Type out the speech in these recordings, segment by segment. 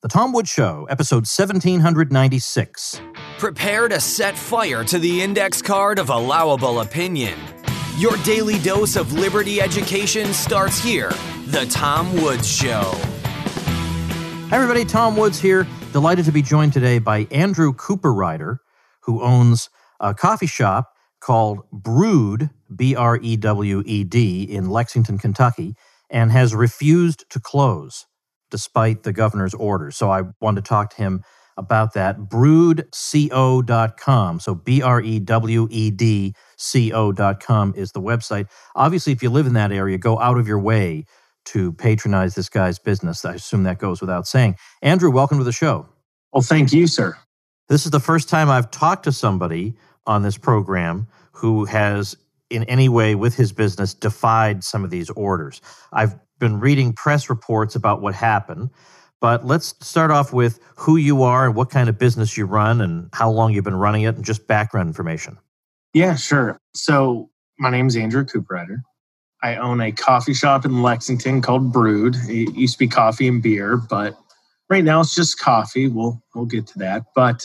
The Tom Woods Show, episode 1796. Prepare to set fire to the index card of allowable opinion. Your daily dose of liberty education starts here. The Tom Woods Show. Hi, everybody. Tom Woods here. Delighted to be joined today by Andrew Cooperrider, who owns a coffee shop called Brewed, B-R-E-W-E-D, in Lexington, Kentucky, and has refused to close despite the governor's orders. So I wanted to talk to him about that. Brewedco.com. So BREWEDCO.com is the website. Obviously, if you live in that area, go out of your way to patronize this guy's business. I assume that goes without saying. Andrew, welcome to the show. Well, thank you, sir. This is the first time I've talked to somebody on this program who has in any way with his business defied some of these orders. I've been reading press reports about what happened, but let's start off with who you are and what kind of business you run and how long you've been running it and just background information. Yeah, sure. So my name's Andrew Cooperrider. I own a coffee shop in Lexington called Brewed. It used to be coffee and beer, but right now it's just coffee. We'll get to that. But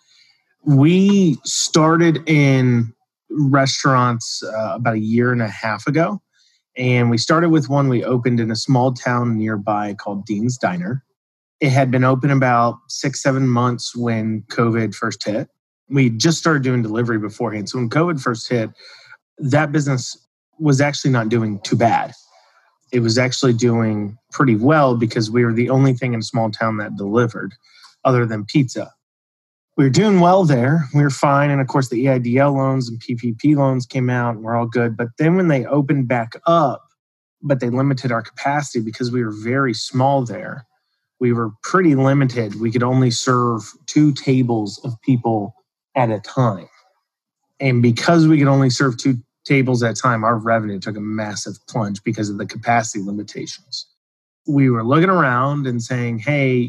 we started in restaurants about a year and a half ago. And we started with one we opened in a small town nearby called Dean's Diner. It had been open about 6-7 months when COVID first hit. We just started doing delivery beforehand. So when COVID first hit, that business was actually not doing too bad. It was actually doing pretty well because we were the only thing in a small town that delivered other than pizza. We were doing well there. We were fine. And of course, the EIDL loans and PPP loans came out and we're all good. But then when they opened back up, but they limited our capacity because we were very small there, we were pretty limited. We could only serve 2 tables of people at a time. And because we could only serve 2 tables at a time, our revenue took a massive plunge because of the capacity limitations. We were looking around and saying, hey,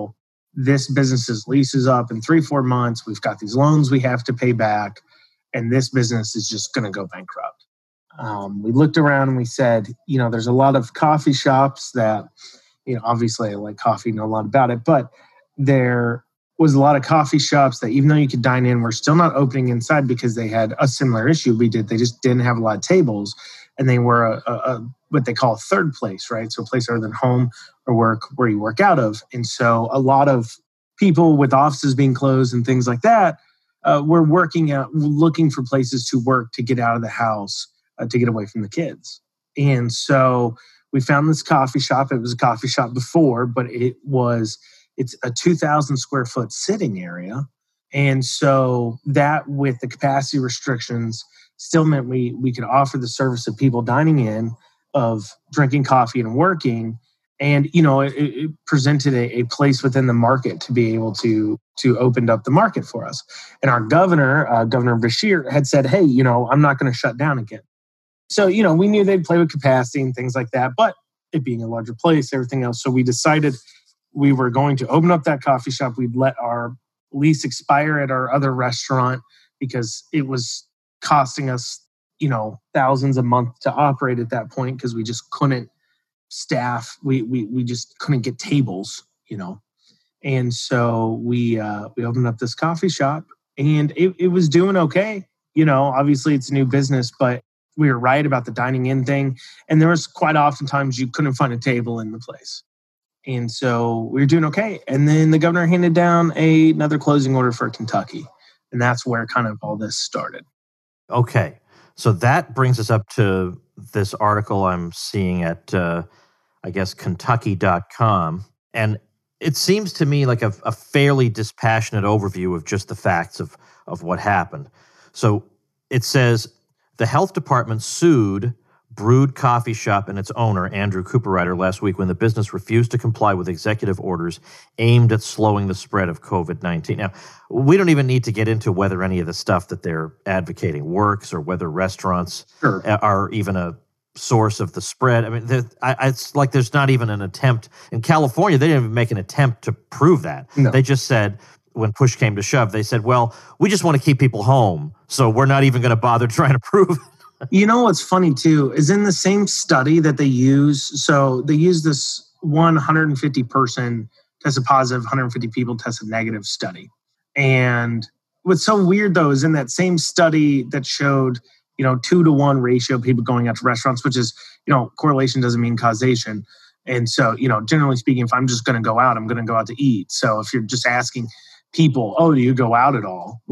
this business's lease is up in 3-4 months. We've got these loans we have to pay back, and this business is just going to go bankrupt. We looked around and we said, there's a lot of coffee shops that, obviously I like coffee, know a lot about it, but there was a lot of coffee shops that even though you could dine in, were still not opening inside because they had a similar issue we did. They just didn't have a lot of tables, and they were a what they call a third place, right? So a place other than home or work where you work out of. And so a lot of people with offices being closed and things like that were looking for places to work to get out of the house, to get away from the kids. And so we found this coffee shop. It was a coffee shop before, but it's a 2,000 square foot sitting area. And so that with the capacity restrictions still meant we could offer the service of people dining in, of drinking coffee and working. And, it presented a place within the market to be able to open up the market for us. And our governor, Governor Beshear, had said, hey, I'm not going to shut down again. So, we knew they'd play with capacity and things like that, but it being a larger place, everything else. So we decided we were going to open up that coffee shop. We'd let our lease expire at our other restaurant because it was costing us, thousands a month to operate at that point because we just couldn't staff. We just couldn't get tables, And so we opened up this coffee shop and it was doing okay. Obviously it's a new business, but we were right about the dining in thing. And there was quite often times you couldn't find a table in the place. And so we were doing okay. And then the governor handed down another closing order for Kentucky. And that's where kind of all this started. Okay. So that brings us up to this article I'm seeing at, Kentucky.com. And it seems to me like a fairly dispassionate overview of just the facts of what happened. So it says the health department sued Brewed Coffee Shop and its owner, Andrew Cooperrider, last week when the business refused to comply with executive orders aimed at slowing the spread of COVID-19. Now, we don't even need to get into whether any of the stuff that they're advocating works or whether restaurants are even a source of the spread. I mean, it's like there's not even an attempt. In California, they didn't even make an attempt to prove that. No. They just said, when push came to shove, they said, well, we just want to keep people home, so we're not even going to bother trying to prove it. What's funny too is in the same study that they use, so they use this 150 person tested positive, 150 people tested negative study. And what's so weird, though, is in that same study that showed, 2-to-1 ratio of people going out to restaurants, which is, correlation doesn't mean causation. And so, generally speaking, if I'm just going to go out, I'm going to go out to eat. So if you're just asking people, oh, do you go out at all?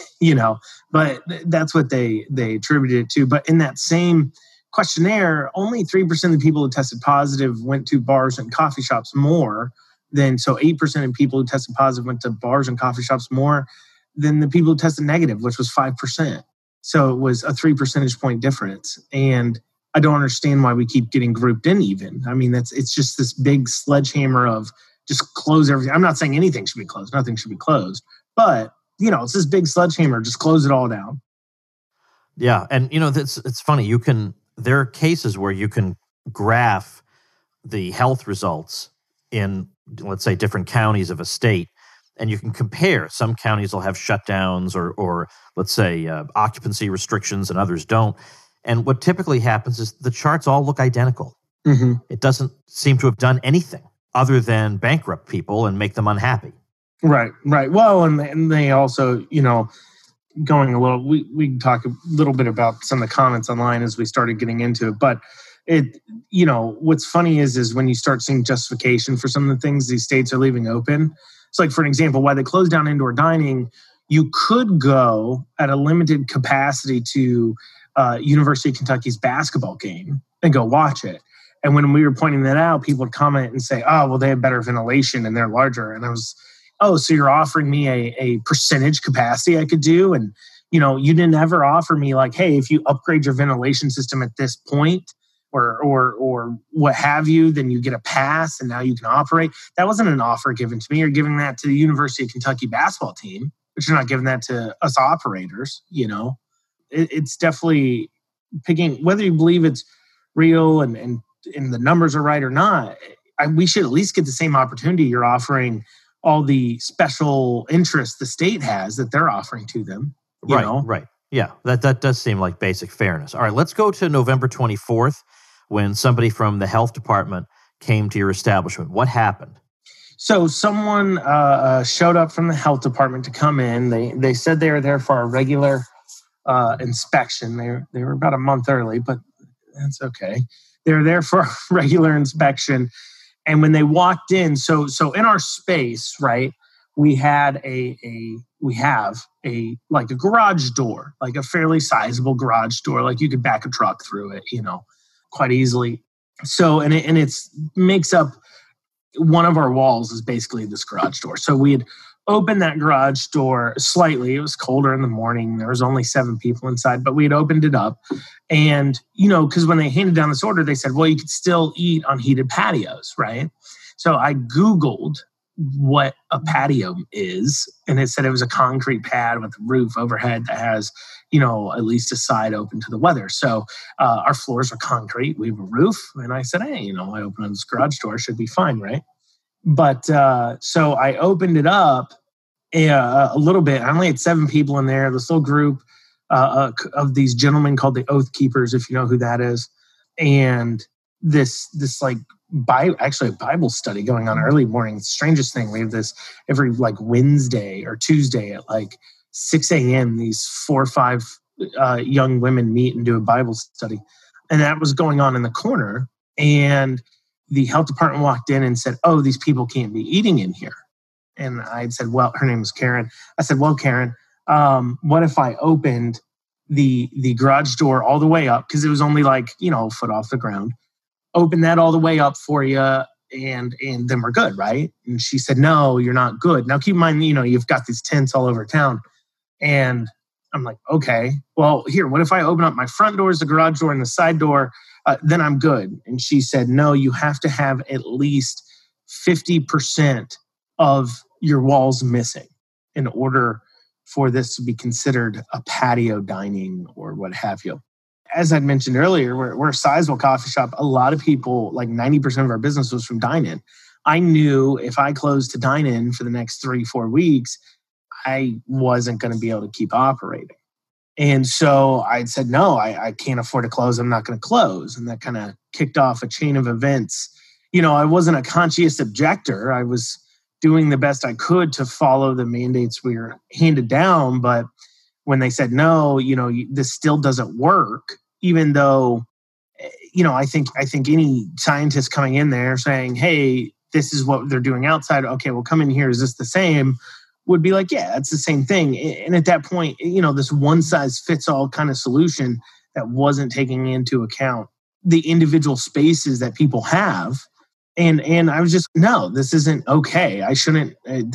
But that's what they attributed it to. But in that same questionnaire, only 3% of the people who tested positive went to bars and coffee shops more than, so 8% of people who tested positive went to bars and coffee shops more than the people who tested negative, which was 5%. So it was a 3 percentage point difference. And I don't understand why we keep getting grouped in even. I mean, it's just this big sledgehammer of just close everything. I'm not saying anything should be closed. Nothing should be closed. But, it's this big sledgehammer. Just close it all down. Yeah. And, it's funny. There are cases where you can graph the health results in, let's say, different counties of a state. And you can compare. Some counties will have shutdowns or let's say, occupancy restrictions, and others don't. And what typically happens is the charts all look identical. Mm-hmm. It doesn't seem to have done anything other than bankrupt people and make them unhappy. Right. Well, and they also, going a little, we can talk a little bit about some of the comments online as we started getting into it. But what's funny is when you start seeing justification for some of the things these states are leaving open. It's like, for an example, why they closed down indoor dining, you could go at a limited capacity to University of Kentucky's basketball game and go watch it. And when we were pointing that out, people would comment and say, oh, well, they have better ventilation and they're larger. And I was, oh, so you're offering me a percentage capacity I could do? And, you didn't ever offer me like, hey, if you upgrade your ventilation system at this point or what have you, then you get a pass and now you can operate. That wasn't an offer given to me. You're giving that to the University of Kentucky basketball team, but you're not giving that to us operators, It's definitely picking, whether you believe it's real and the numbers are right or not, we should at least get the same opportunity you're offering all the special interests the state has that they're offering to them. Right. Yeah, that does seem like basic fairness. All right, let's go to November 24th when somebody from the health department came to your establishment. What happened? So someone showed up from the health department to come in. They said they were there for a regular inspection. They were about a month early, but that's okay. They were there for a regular inspection. And when they walked in, so in our space, right, we have a garage door, like a fairly sizable garage door, like you could back a truck through it, quite easily. So, and it's makes up one of our walls is basically this garage door. So we had opened that garage door slightly. It was colder in the morning. There was only 7 people inside, but we had opened it up. And, because when they handed down this order, they said, well, you could still eat on heated patios, right? So I Googled what a patio is, and it said it was a concrete pad with a roof overhead that has, at least a side open to the weather. So our floors are concrete. We have a roof. And I said, hey, I opened this garage door. Should be fine, right? But so I opened it up a little bit. I only had 7 people in there. This little group of these gentlemen called the Oath Keepers, if you know who that is. And this like actually a Bible study going on early morning. It's the strangest thing. We have this every like Wednesday or Tuesday at like 6 a.m. These 4 or 5 young women meet and do a Bible study. And that was going on in the corner. And the health department walked in and said, oh, these people can't be eating in here. And I said, well, her name was Karen. I said, well, Karen, what if I opened the garage door all the way up? Because it was only like, a foot off the ground. Open that all the way up for you, and then we're good, right? And she said, no, you're not good. Now, keep in mind, you've got these tents all over town. And I'm like, okay, well, here, what if I open up my front doors, the garage door, and the side door? Then I'm good. And she said, no, you have to have at least 50% of your walls missing in order for this to be considered a patio dining or what have you. As I'd mentioned earlier, we're a sizable coffee shop. A lot of people, like 90% of our business was from dine-in. I knew if I closed to dine-in for the next 3-4 weeks, I wasn't going to be able to keep operating. And so I said, no, I can't afford to close. I'm not going to close. And that kind of kicked off a chain of events. I wasn't a conscientious objector. I was, doing the best I could to follow the mandates we were handed down. But when they said, no, this still doesn't work, even though, I think any scientist coming in there saying, hey, this is what they're doing outside. Okay, well, come in here. Is this the same? Would be like, yeah, it's the same thing. And at that point, this one size fits all kind of solution that wasn't taking into account the individual spaces that people have. And I was just, no, this isn't okay. I shouldn't,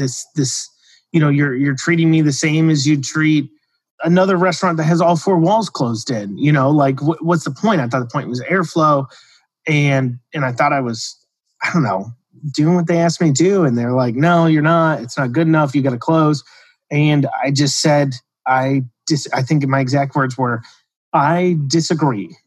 you're treating me the same as you treat another restaurant that has all four walls closed in, what's the point? I thought the point was airflow. And I thought I was, I don't know, doing what they asked me to do. And they're like, no, you're not. It's not good enough. You got to close. And I just said, I think my exact words were, I disagree.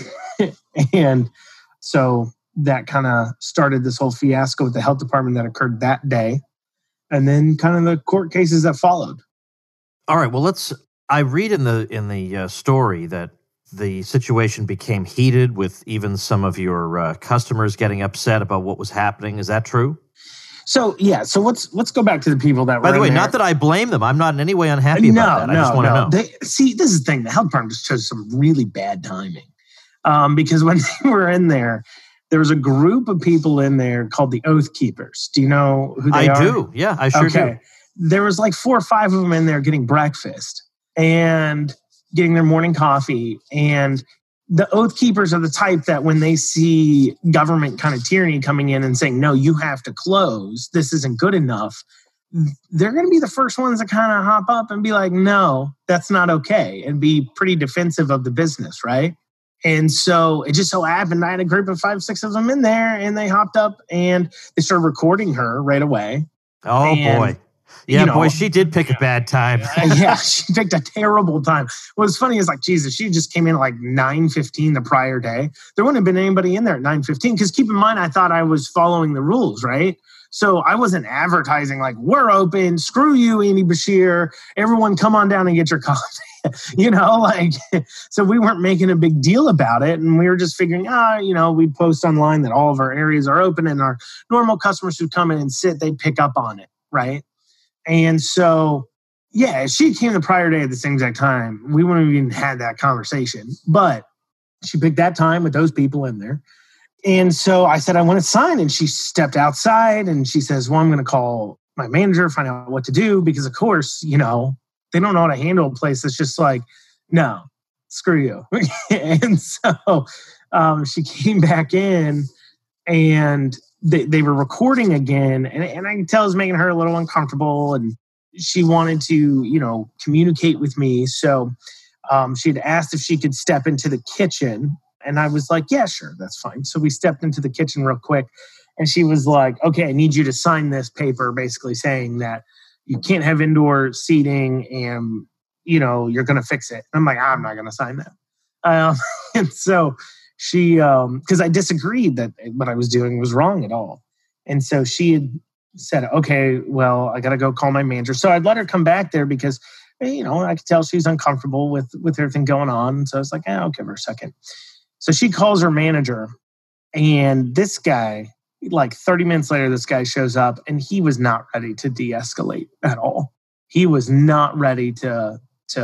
And so that kind of started this whole fiasco with the health department that occurred that day. And then kind of the court cases that followed. All right. Well, I read in the story that the situation became heated with even some of your customers getting upset about what was happening. Is that true? So, yeah. So let's go back to the people that were By the way, there. not that I blame them. I'm not in any way unhappy about that. I just want to know. This is the thing. The health department just chose some really bad timing. Because when they were in there was a group of people in there called the Oath Keepers. Do you know who they are? I do. Yeah, I sure do. There was like 4 or 5 of them in there getting breakfast and getting their morning coffee. And the Oath Keepers are the type that when they see government kind of tyranny coming in and saying, no, you have to close, this isn't good enough, they're going to be the first ones to kind of hop up and be like, no, that's not okay, and be pretty defensive of the business, right? And so it just so happened I had a group of 5, 6 of them in there, and they hopped up and they started recording her right away. Oh, boy. Yeah, boy, she did pick a bad time. Yeah, she picked a terrible time. What's funny is, like, Jesus, she just came in at like 9:15 the prior day. There wouldn't have been anybody in there at 9:15 because keep in mind, I thought I was following the rules, right? So I wasn't advertising like, we're open, screw you, Andy Bashir, everyone come on down and get your coffee. So we weren't making a big deal about it. And we were just figuring, we'd post online that all of our areas are open and our normal customers who come in and sit, they'd pick up on it, right? And so, yeah, if she came the prior day at the same exact time, we wouldn't have even had that conversation. But she picked that time with those people in there. And so I said, I want to sign. And she stepped outside and she says, well, I'm going to call my manager, find out what to do. Because, of course, they don't know how to handle a place that's just like, no, screw you. And so she came back in and they were recording again. And I can tell it was making her a little uncomfortable. And she wanted to, communicate with me. So she had asked if she could step into the kitchen. And I was like, yeah, sure, that's fine. So we stepped into the kitchen real quick. And she was like, okay, I need you to sign this paper basically saying that you can't have indoor seating and, you're going to fix it. And I'm like, I'm not going to sign that. And so she, because I disagreed that what I was doing was wrong at all. And so she had said, okay, well, I got to go call my manager. So I'd let her come back there because, I could tell she's uncomfortable with everything going on. So I was like, I'll give her a second. So she calls her manager, and this guy, like 30 minutes later, this guy shows up, and he was not ready to de-escalate at all. He was not ready to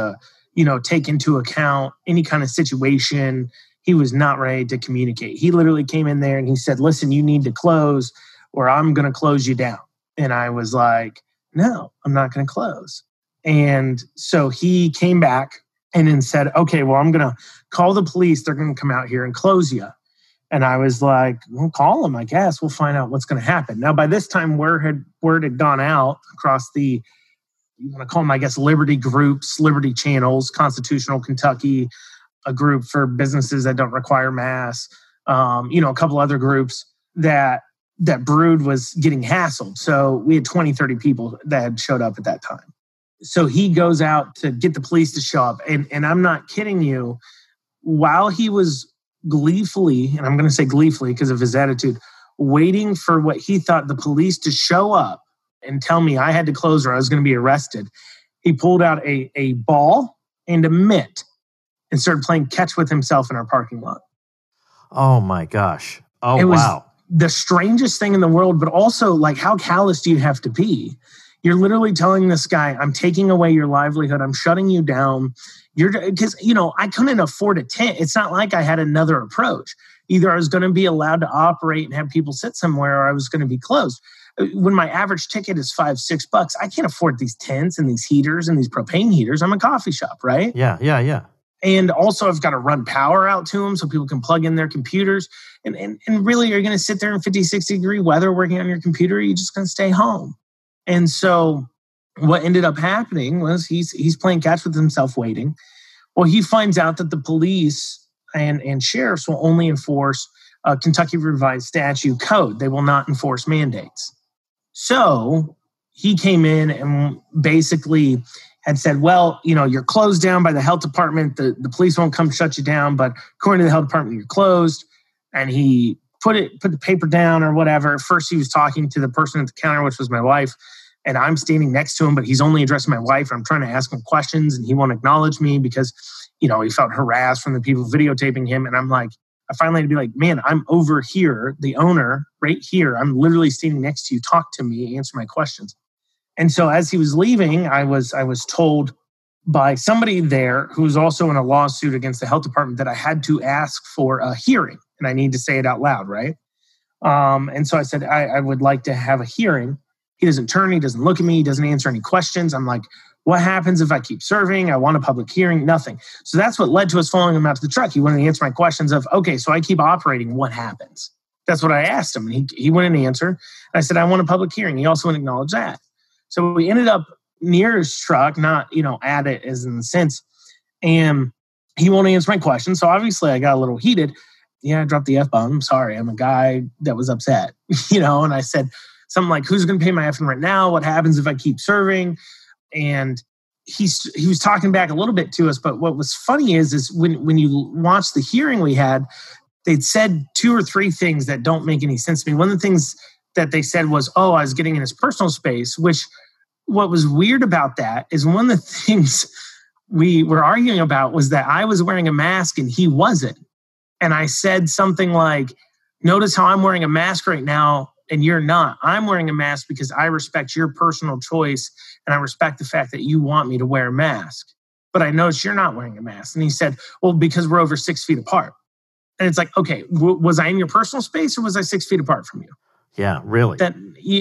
take into account any kind of situation. He was not ready to communicate. He literally came in there and he said, listen, you need to close or I'm going to close you down. And I was like, no, I'm not going to close. And so he came back and then said, okay, well, I'm going to call the police. They're going to come out here and close you. And I was like, well, call them, I guess. We'll find out what's going to happen. Now, by this time, word had gone out across the, you want to call them, I guess, Liberty groups, Liberty channels, Constitutional Kentucky, a group for businesses that don't require masks, a couple other groups that Brood was getting hassled. So we had 20, 30 people that had showed up at that time. So he goes out to get the police to show up. And I'm not kidding you, while he was gleefully, and I'm going to say gleefully because of his attitude, waiting for what he thought the police to show up and tell me I had to close or I was going to be arrested, he pulled out a ball and a mitt and started playing catch with himself in our parking lot. Oh, my gosh. Oh, wow. the strangest thing in the world, but also like, how callous do you have to be? You're literally telling this guy, I'm taking away your livelihood. I'm shutting you down. Because, I couldn't afford a tent. It's not like I had another approach. Either I was going to be allowed to operate and have people sit somewhere, or I was going to be closed. When my average ticket is $5-6, I can't afford these tents and these heaters and these propane heaters. I'm a coffee shop, right? Yeah. And also I've got to run power out to them so people can plug in their computers. And really, you're going to sit there in 50, 60 degree weather working on your computer. Or you're just going to stay home. And so what ended up happening was he's playing catch with himself, waiting. Well, he finds out that the police and sheriffs will only enforce Kentucky Revised Statute Code. They will not enforce mandates. So he came in and basically had said, well, you're closed down by the health department. The police won't come shut you down, but according to the health department, you're closed. And he put the paper down or whatever. First, he was talking to the person at the counter, which was my wife, and I'm standing next to him, but he's only addressing my wife. I'm trying to ask him questions, and he won't acknowledge me because, he felt harassed from the people videotaping him. And I'm like, I finally had to be like, man, I'm over here, the owner right here. I'm literally standing next to you. Talk to me, answer my questions. And so as he was leaving, I was told by somebody there who was also in a lawsuit against the health department that I had to ask for a hearing, and I need to say it out loud, right? And so I said, I would like to have a hearing. He doesn't turn, he doesn't look at me, he doesn't answer any questions. I'm like, what happens if I keep serving? I want a public hearing, nothing. So that's what led to us following him out to the truck. He wanted to answer my questions of, okay, so I keep operating, what happens? That's what I asked him. And he wouldn't answer. And I said, I want a public hearing. He also wouldn't acknowledge that. So we ended up near his truck, not, at it as in the sense, and he won't answer my questions. So obviously I got a little heated. Yeah, I dropped the F-bomb. I'm sorry. I'm a guy that was upset, and I said something like, who's going to pay my effing rent now? What happens if I keep serving? And he was talking back a little bit to us. But what was funny is when you watch the hearing we had, they'd said 2 or 3 things that don't make any sense to me. One of the things that they said was, I was getting in his personal space, which what was weird about that is one of the things we were arguing about was that I was wearing a mask and he wasn't. And I said something like, notice how I'm wearing a mask right now and you're not. I'm wearing a mask because I respect your personal choice and I respect the fact that you want me to wear a mask. But I notice you're not wearing a mask. And he said, well, because we're over 6 feet apart. And it's like, okay, was I in your personal space or was I 6 feet apart from you? Yeah, really. That,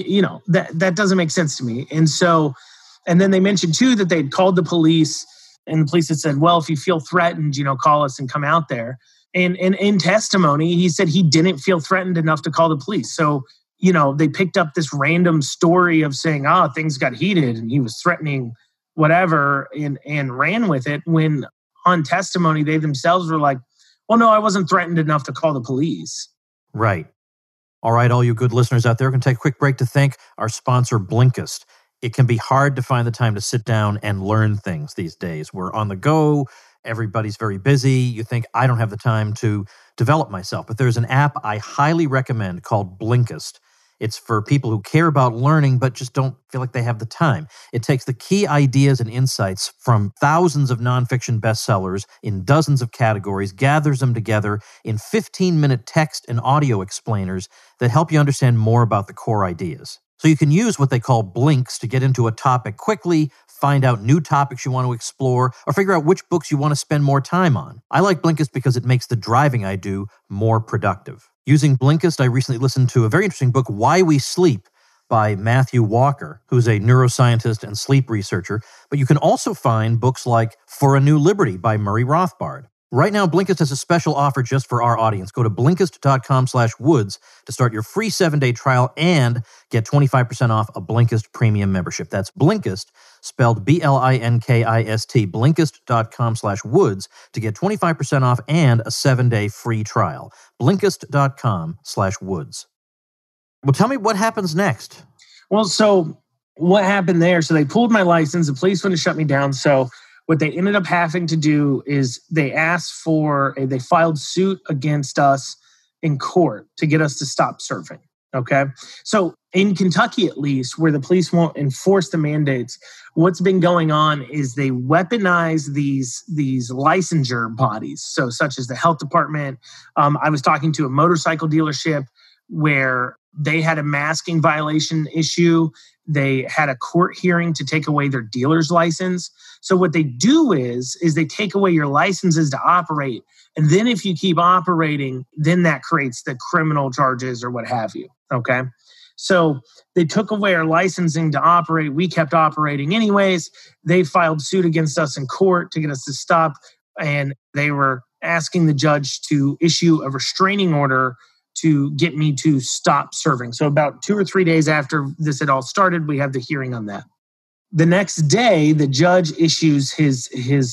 that doesn't make sense to me. And so, and then they mentioned too that they'd called the police and the police had said, well, if you feel threatened, call us and come out there. And in testimony, he said he didn't feel threatened enough to call the police. So, they picked up this random story of saying, things got heated and he was threatening whatever and ran with it when on testimony, they themselves were like, well, no, I wasn't threatened enough to call the police. Right. All right, all you good listeners out there, we're going to take a quick break to thank our sponsor, Blinkist. It can be hard to find the time to sit down and learn things these days. We're on the go. Everybody's very busy. You think, I don't have the time to develop myself. But there's an app I highly recommend called Blinkist. It's for people who care about learning but just don't feel like they have the time. It takes the key ideas and insights from thousands of nonfiction bestsellers in dozens of categories, gathers them together in 15-minute text and audio explainers that help you understand more about the core ideas. So you can use what they call blinks to get into a topic quickly, find out new topics you want to explore, or figure out which books you want to spend more time on. I like Blinkist because it makes the driving I do more productive. Using Blinkist, I recently listened to a very interesting book, Why We Sleep, by Matthew Walker, who's a neuroscientist and sleep researcher. But you can also find books like For a New Liberty by Murray Rothbard. Right now, Blinkist has a special offer just for our audience. Go to Blinkist.com/woods to start your free 7-day trial and get 25% off a Blinkist premium membership. That's Blinkist, spelled Blinkist, Blinkist.com/woods to get 25% off and a 7-day free trial. Blinkist.com/woods. Well, tell me what happens next. Well, so what happened there? So they pulled my license. The police wouldn't shut me down. So what they ended up having to do is they filed suit against us in court to get us to stop serving. Okay. So in Kentucky, at least, where the police won't enforce the mandates, what's been going on is they weaponize these licensure bodies. So such as the health department. I was talking to a motorcycle dealership where they had a masking violation issue. They had a court hearing to take away their dealer's license. So what they do is they take away your licenses to operate. And then if you keep operating, then that creates the criminal charges or what have you. Okay. So they took away our licensing to operate. We kept operating anyways. They filed suit against us in court to get us to stop. And they were asking the judge to issue a restraining order to get me to stop serving. So about 2 or 3 days after this had all started, we have the hearing on that. The next day, the judge issues his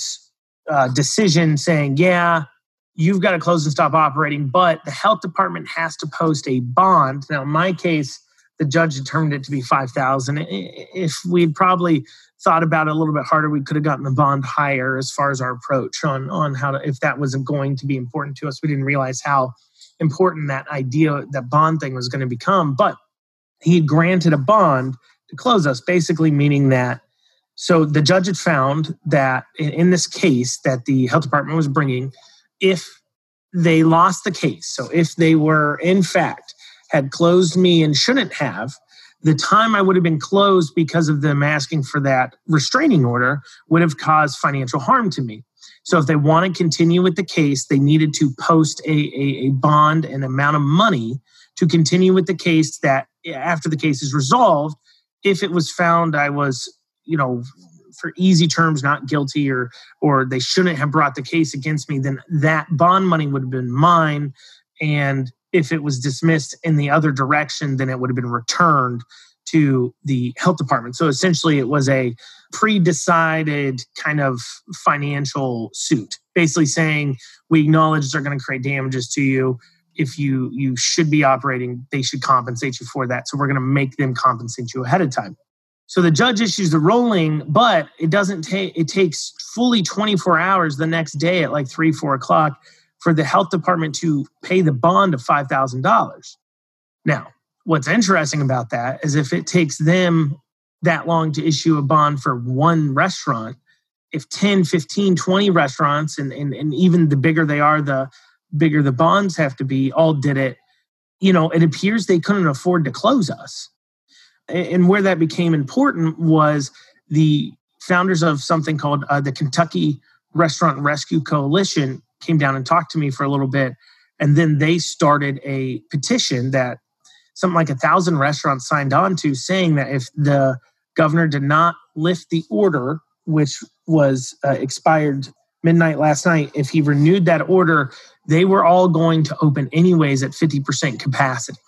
decision saying, yeah, you've got to close and stop operating, but the health department has to post a bond. Now, in my case, the judge determined it to be $5,000. If we'd probably thought about it a little bit harder, we could have gotten the bond higher as far as our approach on how to, if that wasn't going to be important to us. We didn't realize how important that idea, that bond thing was going to become. But he granted a bond to close us, basically meaning that, so the judge had found that in this case that the health department was bringing, if they lost the case, so if they were in fact had closed me and shouldn't have, the time I would have been closed because of them asking for that restraining order would have caused financial harm to me. So if they want to continue with the case, they needed to post a bond and amount of money to continue with the case, that after the case is resolved, if it was found I was, for easy terms, not guilty, or they shouldn't have brought the case against me, then that bond money would have been mine. And if it was dismissed in the other direction, then it would have been returned to the health department. So essentially it was a pre-decided kind of financial suit, basically saying we acknowledge they're going to create damages to you. If you should be operating, they should compensate you for that. So we're going to make them compensate you ahead of time. So the judge issues the ruling, but it takes fully 24 hours the next day at like 3, 4 o'clock for the health department to pay the bond of $5,000. Now, what's interesting about that is if it takes them that long to issue a bond for one restaurant, if 10, 15, 20 restaurants, and even the bigger they are, the bigger the bonds have to be, all did it, it appears they couldn't afford to close us. And where that became important was the founders of something called the Kentucky Restaurant Rescue Coalition came down and talked to me for a little bit. And then they started a petition that something like 1,000 restaurants signed on to, saying that if the governor did not lift the order, which was expired midnight last night, if he renewed that order, they were all going to open anyways at 50% capacity.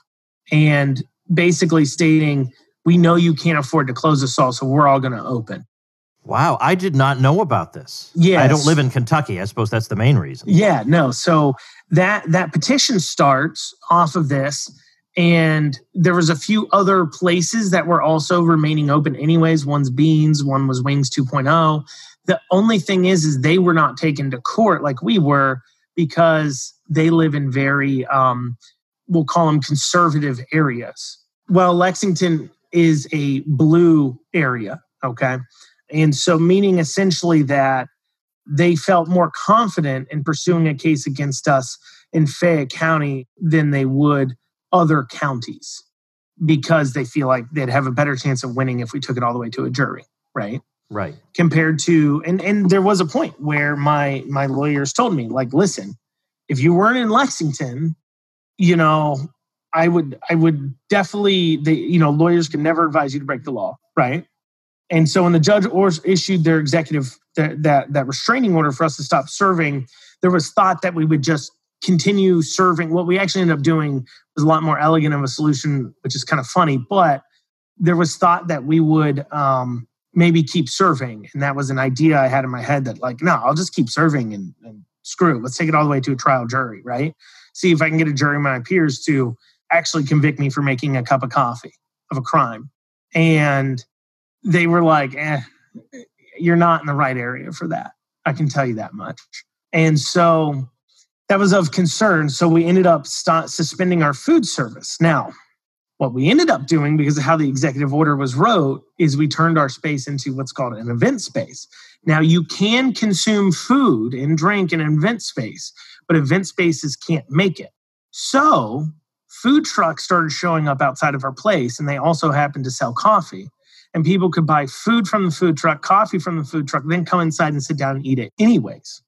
And basically stating, we know you can't afford to close us all, so we're all going to open. Wow, I did not know about this. Yes. I don't live in Kentucky. I suppose that's the main reason. Yeah, no. So that petition starts off of this, and there was a few other places that were also remaining open anyways. One's Beans, one was Wings 2.0. The only thing is they were not taken to court like we were, because they live in very, we'll call them conservative areas. Well, Lexington is a blue area, okay? And so meaning essentially that they felt more confident in pursuing a case against us in Fayette County than they would other counties, because they feel like they'd have a better chance of winning if we took it all the way to a jury, right? Right. Compared to, and there was a point where my lawyers told me, like, listen, if you weren't in Lexington, I would definitely, lawyers can never advise you to break the law, right? And so when the judge issued their executive, that restraining order for us to stop serving, there was thought that we would just continue serving. What we actually ended up doing was a lot more elegant of a solution, which is kind of funny, but there was thought that we would maybe keep serving. And that was an idea I had in my head that, like, no, I'll just keep serving and screw it. Let's take it all the way to a trial jury, right? See if I can get a jury of my peers to actually convict me for making a cup of coffee of a crime. And they were like, you're not in the right area for that. I can tell you that much. And so that was of concern. So we ended up suspending our food service. Now, what we ended up doing, because of how the executive order was wrote, is we turned our space into what's called an event space. Now, you can consume food and drink in an event space, but event spaces can't make it. So food trucks started showing up outside of our place, and they also happened to sell coffee. And people could buy food from the food truck, coffee from the food truck, then come inside and sit down and eat it anyways.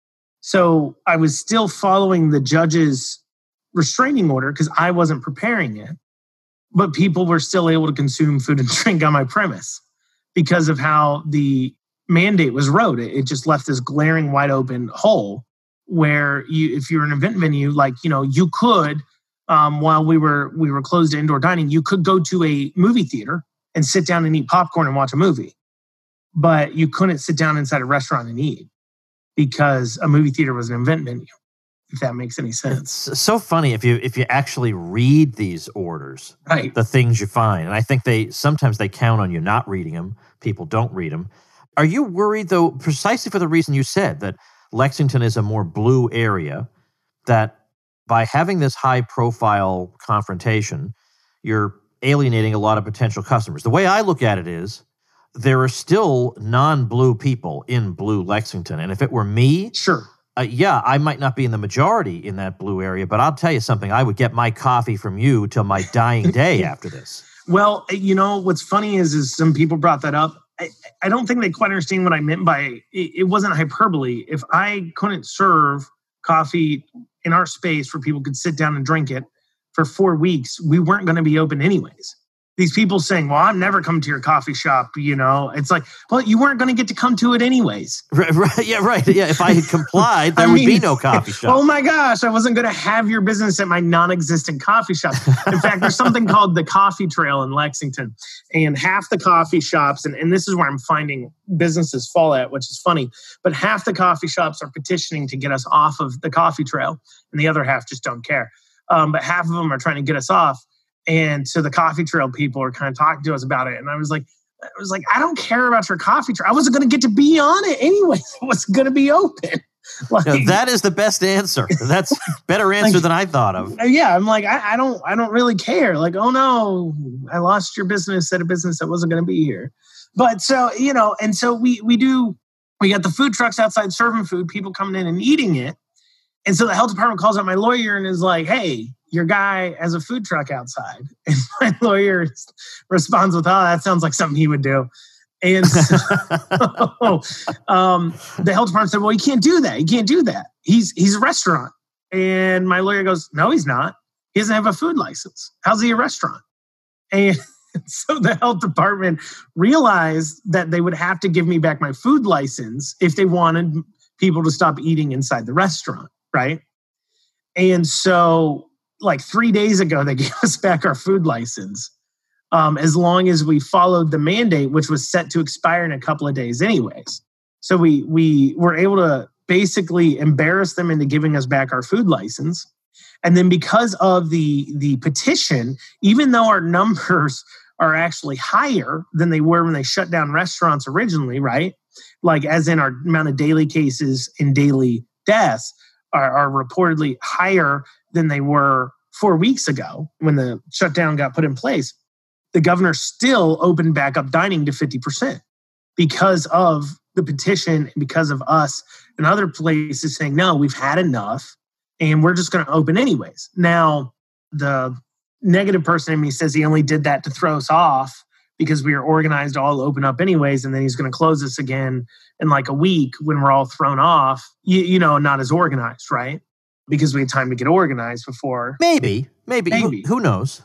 So I was still following the judge's restraining order because I wasn't preparing it, but people were still able to consume food and drink on my premise because of how the mandate was wrote. It just left this glaring wide open hole where if you're an event venue, you could, while we were closed to indoor dining, you could go to a movie theater and sit down and eat popcorn and watch a movie, but you couldn't sit down inside a restaurant and eat because a movie theater was an event venue, if that makes any sense. It's so funny if you actually read these orders, right? The things you find. And I think sometimes they count on you not reading them. People don't read them. Are you worried, though, precisely for the reason you said, that Lexington is a more blue area, that by having this high-profile confrontation, you're alienating a lot of potential customers? The way I look at it is, there are still non-blue people in blue Lexington. And if it were me, sure, I might not be in the majority in that blue area, but I'll tell you something, I would get my coffee from you till my dying day after this. Well, what's funny is some people brought that up. I don't think they quite understand what I meant by it wasn't hyperbole. If I couldn't serve coffee in our space where people could sit down and drink it for 4 weeks, we weren't going to be open anyways. These people saying, well, I'm never coming to your coffee shop, it's like, well, you weren't going to get to come to it anyways. Right. Yeah, if I had complied, there would be no coffee shop. Oh my gosh, I wasn't going to have your business at my non-existent coffee shop. In fact, there's something called the Coffee Trail in Lexington. And half the coffee shops, and this is where I'm finding businesses fall at, which is funny, but half the coffee shops are petitioning to get us off of the Coffee Trail, and the other half just don't care. But half of them are trying to get us off. And so the Coffee Trail people are kind of talking to us about it. And I was like, I don't care about your Coffee Trail. I wasn't going to get to be on it anyway. It wasn't going to be open. That is the best answer. That's a better answer than I thought of. Yeah. I'm like, I don't really care. Like, oh no, I lost your business at a business that wasn't going to be here. But so, and so we got the food trucks outside serving food, people coming in and eating it. And so the health department calls out my lawyer and is like, hey, your guy has a food truck outside. And my lawyer responds with, oh, that sounds like something he would do. And so, the health department said, well, he can't do that. He can't do that. He's a restaurant. And my lawyer goes, no, he's not. He doesn't have a food license. How's he a restaurant? And so the health department realized that they would have to give me back my food license if they wanted people to stop eating inside the restaurant, right? And so 3 days ago, they gave us back our food license as long as we followed the mandate, which was set to expire in a couple of days anyways. So we were able to basically embarrass them into giving us back our food license. And then because of the petition, even though our numbers are actually higher than they were when they shut down restaurants originally, right? Like as in our amount of daily cases and daily deaths are reportedly higher than they were 4 weeks ago when the shutdown got put in place. The governor still opened back up dining to 50% because of the petition and because of us and other places saying, no, we've had enough and we're just going to open anyways. Now, the negative person in me says he only did that to throw us off because we are organized to all open up anyways, and then he's going to close us again in a week when we're all thrown off, not as organized, right? Because we had time to get organized before. Maybe. Who knows?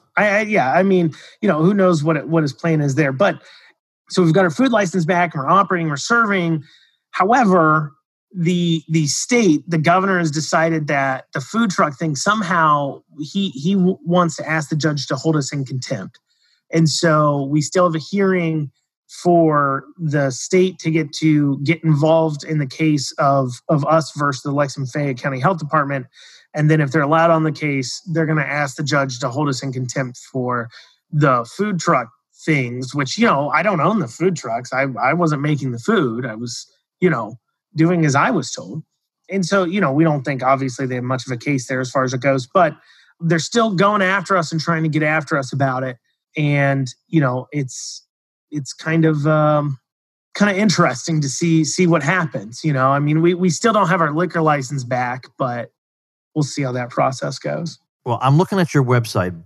Who knows what his plan is there. But so we've got our food license back and we're operating, we're serving. However, the state, the governor has decided that the food truck thing, somehow he wants to ask the judge to hold us in contempt. And so we still have a hearing for the state to get involved in the case of us versus the Lexington Fayette County Health Department. And then if they're allowed on the case, they're going to ask the judge to hold us in contempt for the food truck things, which, I don't own the food trucks. I wasn't making the food. I was, doing as I was told. And so, we don't think obviously they have much of a case there as far as it goes, but they're still going after us and trying to get after us about it. And, it's kind of interesting to see what happens. We still don't have our liquor license back, but we'll see how that process goes. Well, I'm looking at your website,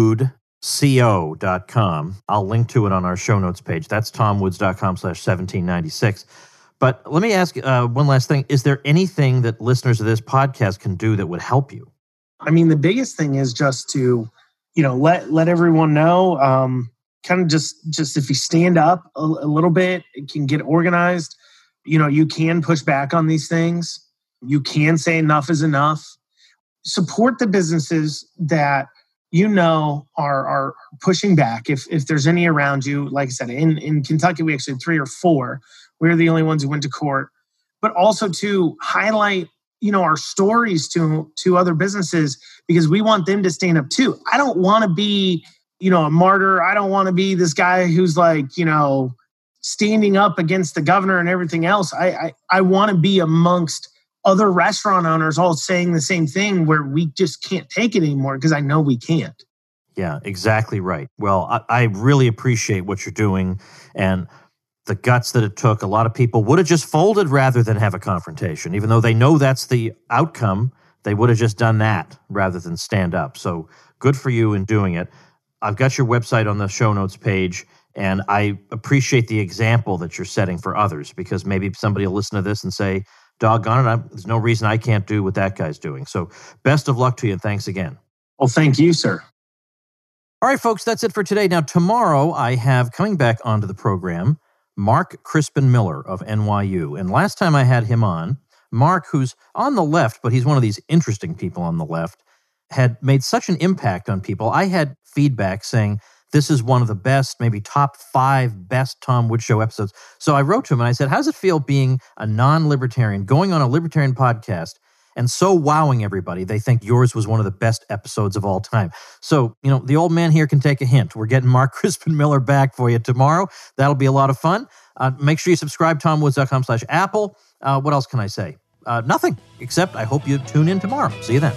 broodco.com. I'll link to it on our show notes page. That's tomwoods.com/1796. But let me ask one last thing. Is there anything that listeners of this podcast can do that would help you? I mean, the biggest thing is just to, let everyone know, kind of just if you stand up a little bit, it can get organized. You can push back on these things. You can say enough is enough. Support the businesses that are pushing back. If there's any around you, like I said, in Kentucky, we actually had 3 or 4. We're the only ones who went to court. But also to highlight, our stories to other businesses, because we want them to stand up too. I don't want to be, a martyr. I don't want to be this guy who's like, standing up against the governor and everything else. I want to be amongst other restaurant owners all saying the same thing, where we just can't take it anymore, because I know we can't. Yeah, exactly right. Well, I really appreciate what you're doing and the guts that it took. A lot of people would have just folded rather than have a confrontation. Even though they know that's the outcome, they would have just done that rather than stand up. So good for you in doing it. I've got your website on the show notes page, and I appreciate the example that you're setting for others, because maybe somebody will listen to this and say, doggone it, there's no reason I can't do what that guy's doing. So best of luck to you, and thanks again. Well, thank you, sir. All right, folks, that's it for today. Now, tomorrow I have coming back onto the program Mark Crispin Miller of NYU. And last time I had him on, Mark, who's on the left, but he's one of these interesting people on the left, had made such an impact on people. I had feedback saying this is one of the best, maybe top 5 best Tom Woods Show episodes. So I wrote to him and I said, how does it feel being a non-libertarian, going on a libertarian podcast, and so wowing everybody? They think yours was one of the best episodes of all time. So, the old man here can take a hint. We're getting Mark Crispin Miller back for you tomorrow. That'll be a lot of fun. Make sure you subscribe, tomwoods.com/Apple. What else can I say? Nothing, except I hope you tune in tomorrow. See you then.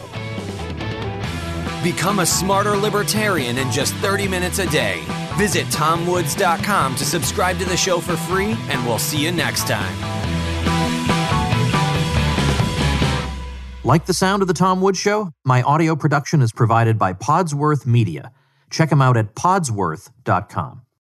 Become a smarter libertarian in just 30 minutes a day. Visit tomwoods.com to subscribe to the show for free, and we'll see you next time. Like the sound of The Tom Woods Show? My audio production is provided by Podsworth Media. Check them out at podsworth.com.